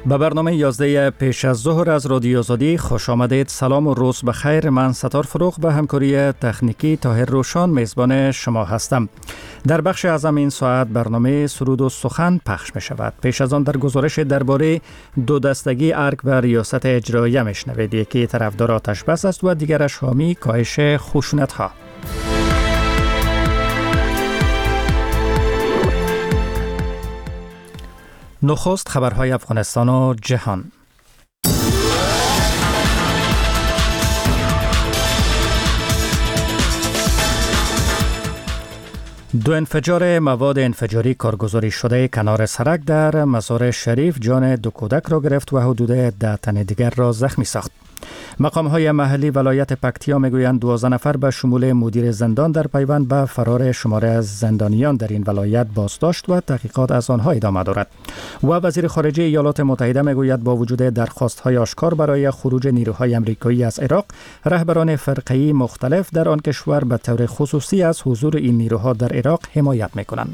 به برنامه 11 پیش از ظهر از رادیو آزادی خوش آمدید. سلام و روز بخیر. من ستار فروغ به همکاری تکنیکی طاهر روشان میزبان شما هستم. در بخش اعظم این ساعت برنامه سرود و سخن پخش می شود. پیش از آن در گزارش درباره دو دستگی ارگ و ریاست اجراییه میشنوید. یکی طرفدار آتش بس است و دیگرش حامی کاهش خشونت ها. نخست خبرهای افغانستان و جهان. دو انفجار مواد انفجاری کارگزاری شده کنار سرک در مزار شریف جان دو کودک را گرفت و حدود 10 تن دیگر را زخمی ساخت. مقام‌های محلی ولایت پکتیا میگویند 12 نفر به شمول مدیر زندان در پیوند به فرار شماره از زندانیان در این ولایت بازداشت و تحقیقات از آنها ادامه دارد. و وزیر خارجه ایالات متحده میگوید با وجود درخواست‌های آشکار برای خروج نیروهای آمریکایی از عراق، رهبران فرقه‌ای مختلف در آن کشور به طور خصوصی از حضور این نیروها در عراق حمایت می‌کنند.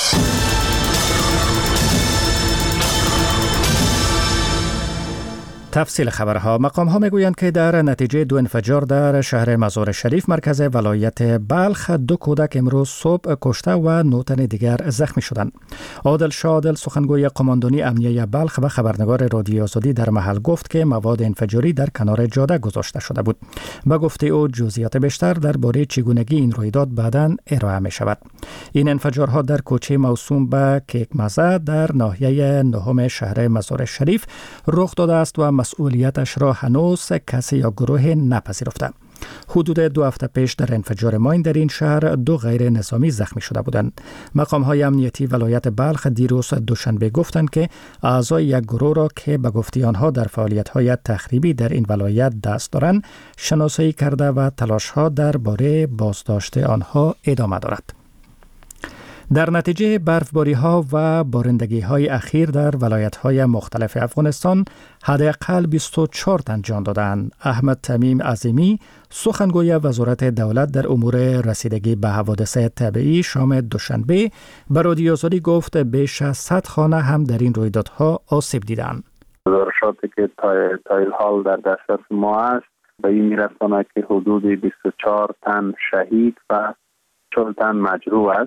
تفصیل خبرها. مقام‌ها میگویند که در نتیجه دو انفجار در شهر مزار شریف مرکز ولایت بلخ 2 کودک امروز صبح کشته و 9 تن دیگر زخمی شدند. عادل شادل سخنگوی قماندانی امنیه بلخ و خبرنگار رادیو آزادی در محل گفت که مواد انفجاری در کنار جاده گذاشته شده بود. با گفته او جزئیات بیشتر درباره چگونگی این رویداد بعداً ارائه می شود. این انفجارها در کوچه موسوم به کیکمزه در ناحیه 9 شهر مزار شریف رخ داده است و مسئولیتش را هنوز کسی یا گروه نپذیرفته. حدود 2 هفته پیش در انفجار ماین در این شهر 2 غیر نظامی زخمی شده بودند. مقام‌های امنیتی ولایت بلخ دیروز دوشنبه گفتند که اعضای یک گروه را که به گفته آنها در فعالیت‌های تخریبی در این ولایت دست دارند شناسایی کرده و تلاش‌ها درباره بازداشت آنها ادامه دارد. در نتیجه برفباری‌ها و بارندگی‌های اخیر در ولایت‌های مختلف افغانستان حداقل 24 تن جان دادند. احمد تمیم عظیمی سخنگوی وزارت دولت در امور رسیدگی به حوادث طبیعی شام دوشنبه به رادیو آزادی گفت بیش از 100 خانه هم در این رویدادها آسیب دیدند. گزارشاتی که تا الحال در دسترس ما است به این میرساند که حدود 24 تن شهید و 40 تن مجروح است.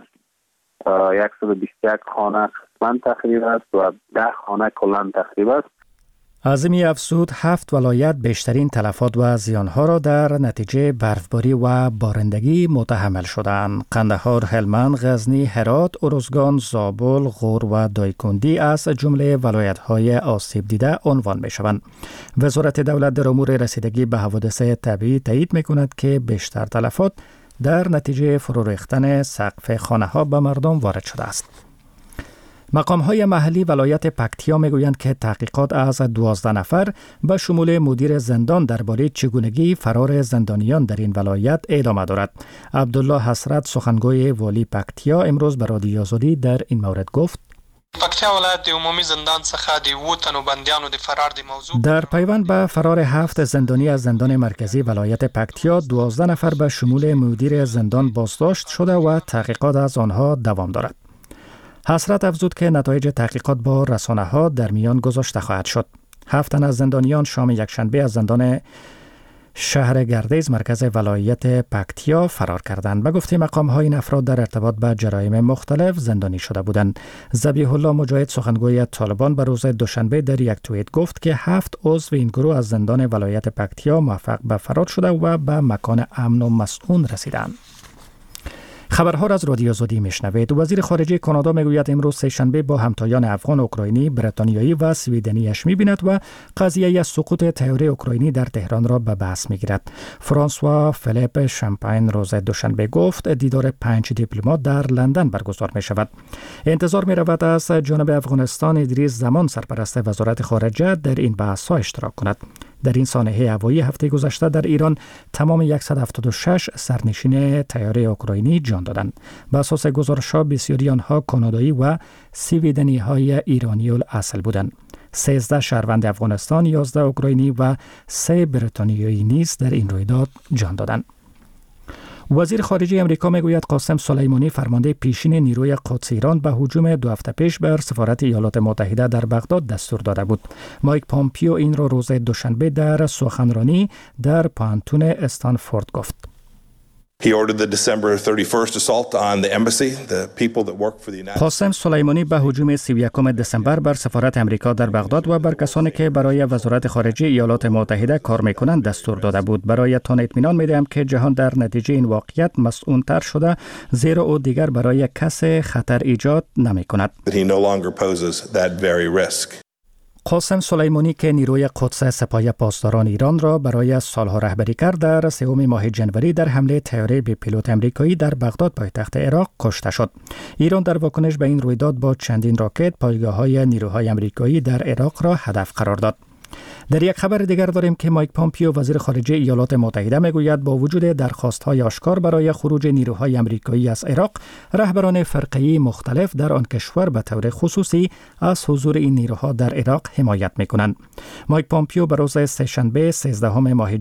121 خانه قسماً تخریب است و 10 خانه کلاً تخریب است. عظیمی افزود 7 ولایت بیشترین تلفات و زیانها را در نتیجه برفباری و بارندگی متحمل شدند. قندهار، هلمند، غزنی، هرات، ارزگان، زابل، غور و دایکندی از جمله ولایت‌های آسیب دیده عنوان می‌شوند. وزارت دولت در امور رسیدگی به حوادث طبیعی تایید می‌کند که بیشتر تلفات در نتیجه فرو ریختن سقف خانه‌ها به مردم وارد شده است. مقام‌های محلی ولایت پکتیا میگویند که تحقیقات از 12 نفر به شمول مدیر زندان درباره چگونگی فرار زندانیان در این ولایت ادامه دارد. عبدالله حسرت سخنگوی والی پکتیا امروز به رادیو آزادی در این مورد گفت: پکتیا ولایت د عمومي زندان څخه د 7 تنو بندیانو د فرار د موضوع در پیوند به فرار 7 زندانی از زندان مرکزی ولایت پکتیا 12 نفر به شمول مدیر زندان بازداشت شده و تحقیقات از آنها دوام دارد. حسرت افزود که نتایج تحقیقات با رسانه‌ها در میان گذاشته خواهد شد. 7 تن از زندانیان شام یکشنبه از زندان شهر گردیز مرکز ولایت پکتیا فرار کردند. به گفته مقام‌ها این افراد در ارتباط با جرایم مختلف زندانی شده بودند. ذبیح الله مجاهد سخنگوی طالبان به روز دوشنبه در یک توییت گفت که 7 عضو این گروه از زندان ولایت پکتیا موفق به فرار شده و به مکان امن و مسکون رسیدند. خبرها را از رادیو آزادی میشنوید. وزیر خارجه کانادا میگوید امروز سه‌شنبه با همتایان افغان، اوکراینی، بریتانیایی و سویدنیش میبیند و قضیه سقوط طیاره اوکراینی در تهران را به بحث میگیرد. فرانسوا فیلیپ شامپاین روز دوشنبه گفت دیدار 5 دیپلمات در لندن برگزار می شود. انتظار می رود از جانب افغانستان ادریس زمان سرپرست وزارت خارجه در این بحث ها اشتراک کند. در این سانحه هوایی هفته گذشته در ایران تمام 176 سرنشین طیاره اوکراینی جان دادند. بر اساس گزارش‌ها بسیاری آنها کانادایی و سویدنی‌های ایرانی الاصل بودند. 13 شهروند افغانستان، 11 اوکراینی و 3 بریتانیایی نیز در این رویداد جان دادند. وزیر خارجه امریکا میگوید قاسم سلیمانی فرمانده پیشین نیروی قدس ایران به هجوم 2 هفته پیش بر سفارت ایالات متحده در بغداد دستور داده بود. مایک پامپیو این را روز دوشنبه در سخنرانی در پانتون استنفورد گفت. قاسم سلیمانی به هجوم 31 دسامبر بر سفارت امریکا در بغداد و بر کسانی که برای وزارت خارجه ایالات متحده کار میکنند دستور داده بود. برایتان اطمینان میدهم که جهان در نتیجه این واقعیت مسئول‌تر شده، زیرا او دیگر برای کسی خطر ایجاد نمیکند. قاسم سلیمانی که نیروی قدس سپاه پاسداران ایران را برای سالها رهبری کرد، در 3 ماه جنوری در حمله طیاره به پیلوت امریکایی در بغداد پایتخت عراق کشته شد. ایران در واکنش به این رویداد با چندین راکت پایگاه‌های نیروهای امریکایی در عراق را هدف قرار داد. در یک خبر دیگر داریم که مایک پامپیو وزیر خارجه ایالات متحده میگوید با وجود درخواست‌های آشکار برای خروج نیروهای امریکایی از عراق، رهبران فرقه‌ای مختلف در آن کشور به طور خصوصی از حضور این نیروها در عراق حمایت می‌کنند. مایک پامپیو به روز سه‌شنبه 13 ماه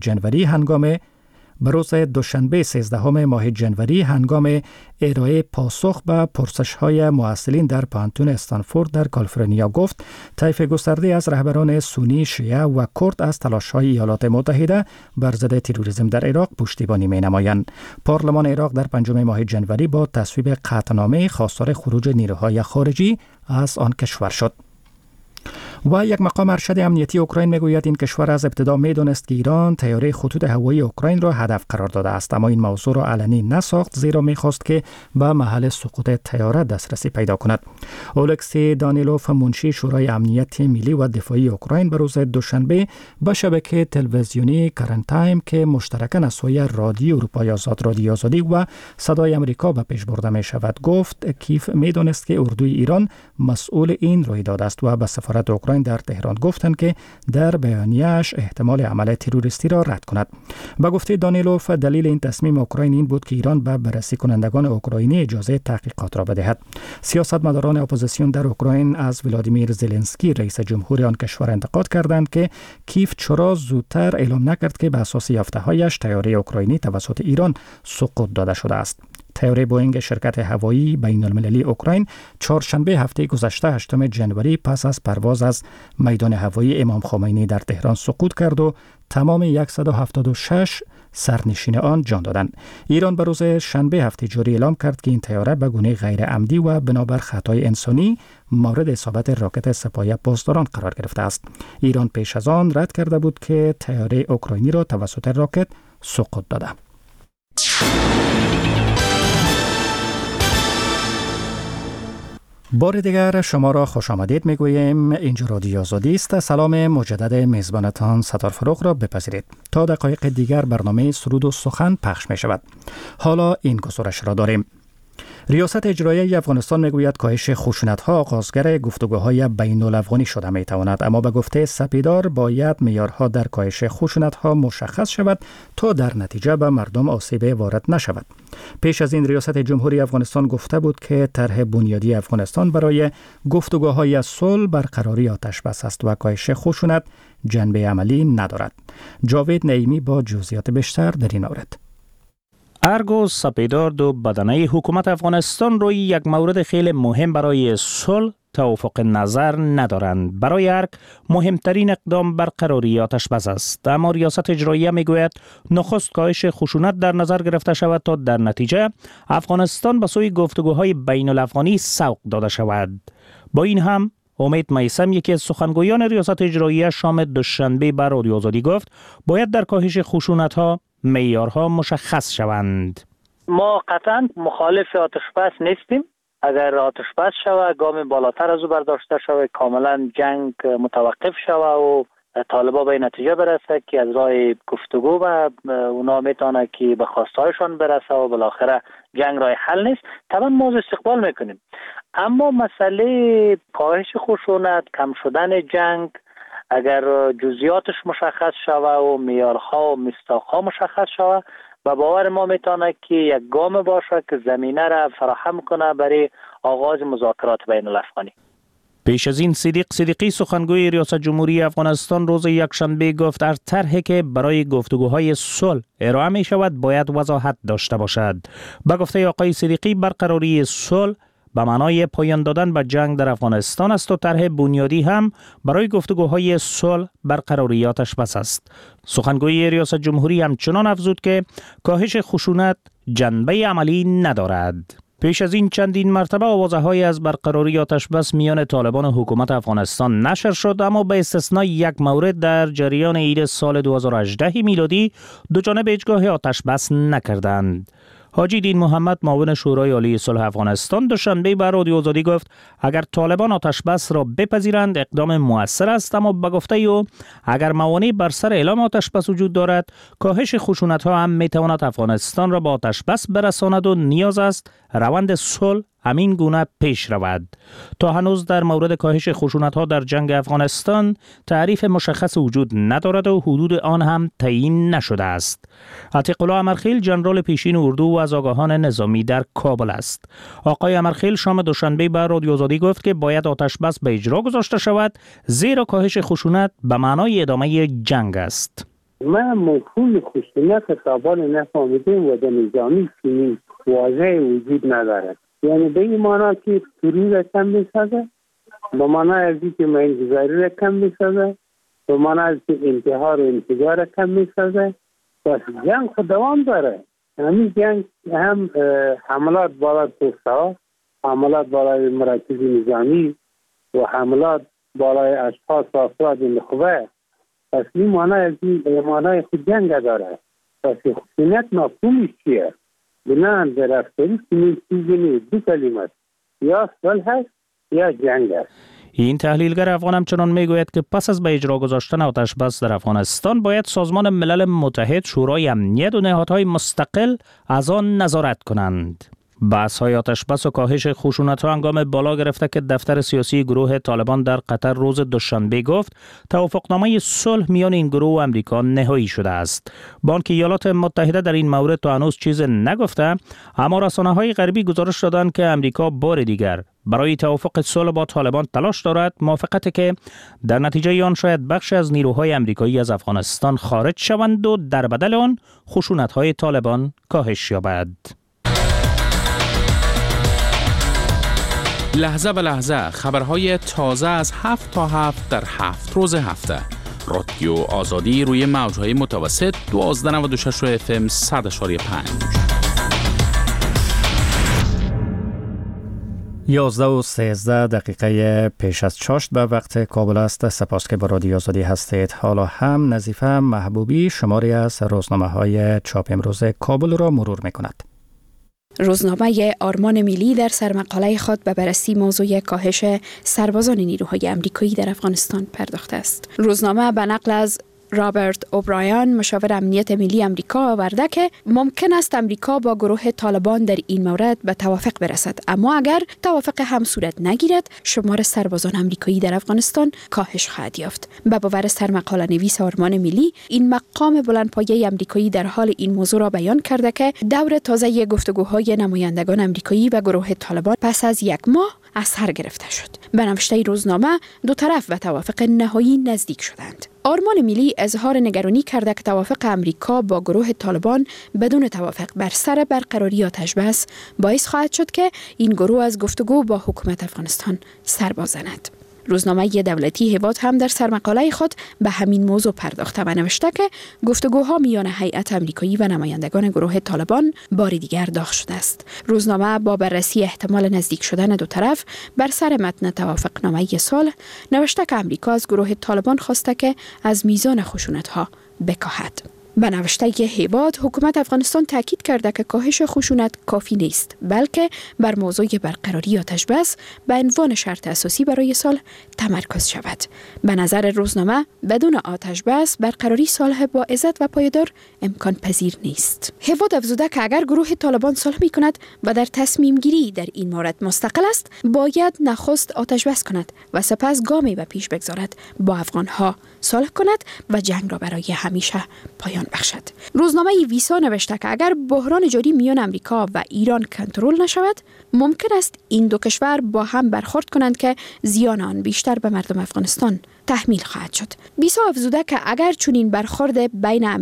جنوری هنگام ارائه پاسخ به پرسش‌های محصلین در پانتون استنفورد در کالیفرنیا گفت طیف گسترده از رهبران سنی، شیعه و کرد از تلاش‌های ایالات متحده بر ضد تروریسم در عراق پشتیبانی می‌نمایند. پارلمان عراق در 5 ماه جنوری با تصویب قطعنامه خواستار خروج نیروهای خارجی از آن کشور شد. و یک مقام ارشد امنیتی اوکراین میگوید این کشور از ابتدا میدانست که ایران طیاره خطوط هوایی اوکراین را هدف قرار داده است، اما این موضوع را علنی نساخت زیرا میخواست که به محل سقوط طیاره دسترسی پیدا کند. اولکسی دانیلوف، منشی شورای امنیت ملی و دفاعی اوکراین، به روز دوشنبه به شبکه تلویزیونی کرنت تایم که مشترکاً از سوی رادیو اروپای آزاد، رادیو آزادی و صدای آمریکا به پیش برده می شود گفت کیف میدانست که اردوی ایران مسئول این رویداد است و به سفارت اوکراین در تهران گفتند که در بیانیه‌اش احتمال عمل تروریستی را رد کند. به گفته دانیلوف دلیل این تصمیم اوکراین این بود که ایران به بررسی کنندگان اوکراینی اجازه تحقیقات را بدهد. سیاستمداران اپوزیسیون در اوکراین از ولادیمیر زلنسکی رئیس جمهور آن کشور انتقاد کردند که کیف چرا زودتر اعلام نکرد که به اساس یافته‌هایش طیاره اوکراینی توسط ایران سقوط داده شده است. طیاره بوئینگ شرکت هوایی بین‌المللی اوکراین چهارشنبه هفته گذشته 8 جنوری پس از پرواز از میدان هوایی امام خمینی در تهران سقوط کرد و تمام 176 سرنشین آن جان دادند. ایران به روز شنبه هفته جاری اعلام کرد که این طیاره به گونه غیر عمدی و بنابر خطای انسانی مورد اصابت راکت سپاه پاسداران قرار گرفته است. ایران پیش از آن رد کرده بود که طیاره اوکراینی را توسط راکت سقوط داده. بار دیگر شما را خوش آمدید میگوییم. اینجا رادیو آزادی است. سلام مجدد میزبانتان ستار فروغ را بپذیرید. تا دقایق دیگر برنامه سرود و سخن پخش می شود. حالا این گزارش را داریم. ریاست اجرایی افغانستان میگوید کاهش خشونت‌ها آغازگر گفتگوهای بین‌الافغانی شده میتواند، اما به گفته سپیدار باید معیارها در کاهش خشونت‌ها مشخص شود تا در نتیجه به مردم آسیب وارد نشود. پیش از این ریاست جمهوری افغانستان گفته بود که طرح بنیادی افغانستان برای گفتگوهای صلح برقراری آتش‌بس است و کاهش خشونت جنبه عملی ندارد. جاوید نعیمی با جزئیات بیشتر در این مورد. ارگو سپیدار دو بدنه حکومت افغانستان روی یک مورد خیلی مهم برای صلح توافق نظر ندارند. برای ارگ مهمترین اقدام برقراری آتش‌بس است، اما ریاست اجراییه میگوید نخست کاهش خشونت در نظر گرفته شود تا در نتیجه افغانستان به سوی گفتگوهای بین الافغانی سوق داده شود. با این هم امید میثم، یکی از سخنگویان ریاست اجراییه، شام دوشنبه بر رادیو آزادی گفت باید در کاهش خشونت‌ها معیارها مشخص شوند. ما قطعا مخالف آتش‌بس نیستیم. اگر آتش‌بس شود، گام بالاتر از او برداشته شود، کاملا جنگ متوقف شود و طالبا به نتیجه برسه که از راه گفتگو و اونا میتونه که به خواستهایشان برسه و بالاخره جنگ راه حل نیست، طبعا ما استقبال میکنیم. اما مسئله کاهش خشونت، کم شدن جنگ، اگر جزئیاتش مشخص شود و معیارها و مصداقها مشخص شود، و باور ما میتونه که یک گام باشه که زمینه را فراهم کنه برای آغاز مذاکرات بین الافغانی. پیش از این صدیقی سخنگوی ریاست جمهوری افغانستان روز یکشنبه گفت هر طرحی که برای گفتگوهای صلح ارائه می شود باید وضاحت داشته باشد. به گفته آقای صدیقی برقراری صلح به معنای پایان دادن به جنگ در افغانستان است و طرح بنیادی هم برای گفتگوهای صلح برقراری آتش بس است. سخنگوی ریاست جمهوری همچنان افزود که کاهش خشونت جنبه عملی ندارد. پیش از این چندین مرتبه آوازه‌هایی از برقراری آتش بس میان طالبان و حکومت افغانستان نشر شد، اما به استثنای یک مورد در جریان عید سال 2018 میلادی دو جانب هیچگاه آتش بس نکردند. حاجی دین محمد معاون شورای عالی صلح افغانستان دوشنبه به رادیو آزادی گفت اگر طالبان آتش بس را بپذیرند اقدام مؤثر است، اما به گفته او اگر موانع بر سر اعلام آتش بس وجود دارد کاهش خشونت ها هم میتواند افغانستان را به آتش بس برساند و نیاز است روند صلح همین گونه پیش رود. تا هنوز در مورد کاهش خشونت ها در جنگ افغانستان تعریف مشخص وجود ندارد و حدود آن هم تعیین نشده است. عتیق الله امرخیل ژنرال پیشین اردو و از آگاهان نظامی در کابل است. آقای امرخیل شام دوشنبه به رادیو آزادی گفت که باید آتش بس به اجرا گذاشته شود زیرا کاهش خشونت به معنای ادامه جنگ است. ما مفهوم خشونت طالبان نفهمیدیم و در نظامی چنین واضح وجود ندارد. یعنی به این معنی که ترور را کم می‌سازه، به معنی از که مینگذاری را کم می‌سازه، به معنی از که انتحار و انفجار را کم می‌سازه. پس جنگ خود دوام داره. همین جنگ هم حملات بالای پست‌ها، حملات بالای مراکز نظامی و حملات بالای اشخاص و افراد نخبه. پس این معنی از این معنی خود جنگ داره. پس خشونت مفهومش چیه؟ بنان در افسری چنین چیزی نیست. دو کلمات یا صلح هست یا جنگ است. این تحلیلگر افغان همچنان میگوید که پس از به اجرا گذاشتن آتش بس در افغانستان باید سازمان ملل متحد، شورای امنیت و نهادهای مستقل از آن نظارت کنند. بحث‌های آتش بس و کاهش خشونت‌ها هنگام بالا گرفته که دفتر سیاسی گروه طالبان در قطر روز دوشنبه گفت توافقنامه صلح میان این گروه و امریکا نهایی شده است. بانک ایالات متحده در این مورد تا هنوز چیز نگفته، اما رسانه‌های غربی گزارش دادند که امریکا بار دیگر برای توافق صلح با طالبان تلاش دارد، موافقتی که در نتیجه آن شاید بخش از نیروهای امریکایی از افغانستان خارج شوند و در بدل آن خشونت‌های طالبان کاهش یابد. لحظه به لحظه خبرهای تازه از 7 تا 7 در 7 روز هفته. رادیو آزادی روی موجهای متوسط 1296 FM 100.5. 11:13 پیش از چاشت به وقت کابل است. سپاس که با رادیو آزادی هستید. حالا هم نظیفه محبوبی شماری از روزنامه‌های چاپ امروز کابل را مرور می‌کند. روزنامه آرمان ملی در سرمقاله خود به بررسی موضوع کاهش سربازان نیروهای امریکایی در افغانستان پرداخته است. روزنامه به نقل از رابرت اوبرایان مشاور امنیت ملی امریکا آورده که ممکن است امریکا با گروه طالبان در این مورد به توافق برسد، اما اگر توافق هم صورت نگیرد شمار سربازان امریکایی در افغانستان کاهش خواهد یافت. به باور سرمقاله نویس آرمان ملی، این مقام بلندپایه امریکایی در حال این موضوع را بیان کرده که دور تازه گفتگوهای نمایندگان امریکایی و گروه طالبان پس از یک ماه از سر گرفته شد. به نوشته روزنامه دو طرف به توافق نهایی نزدیک شدند. آرمان ملی اظهار نگرانی کرده که توافق امریکا با گروه طالبان بدون توافق بر سر برقراری آتش بس باعث خواهد شد که این گروه از گفتگو با حکومت افغانستان سر بازند. روزنامه دولتی هواد هم در سرمقاله خود به همین موضوع پرداخته و نوشته که گفتگوها میان هیئت امریکایی و نمایندگان گروه طالبان بار دیگر داغ شده است. روزنامه با بررسی احتمال نزدیک شدن دو طرف بر سر متن توافقنامه صلح نوشته که امریکا از گروه طالبان خواسته که از میزان خشونت‌ها بکاهد. به نوشته هیواد، حکومت افغانستان تاکید کرده که کاهش خشونت کافی نیست، بلکه بر موضوع برقراری آتش بس به عنوان شرط اساسی برای صلح تمرکز شود. به نظر روزنامه بدون آتش بس برقراری صلح با عزت و پایدار امکان پذیر نیست. هیواد افزوده که اگر گروه طالبان صلح می کند و در تصمیم گیری در این مورد مستقل است، باید نخست آتش بس کند و سپس گامی به پیش بگذارد با افغانها صلح کند و جنگ را برای همیشه پایان بخشد. روزنامه ویسا نوشته که اگر بحران جاری میان امریکا و ایران کنترل نشود، ممکن است این دو کشور با هم برخورد کنند که زیان آن بیشتر به مردم افغانستان تحمیل خواهد شد. ویسا افزوده که اگر چنین برخورد بین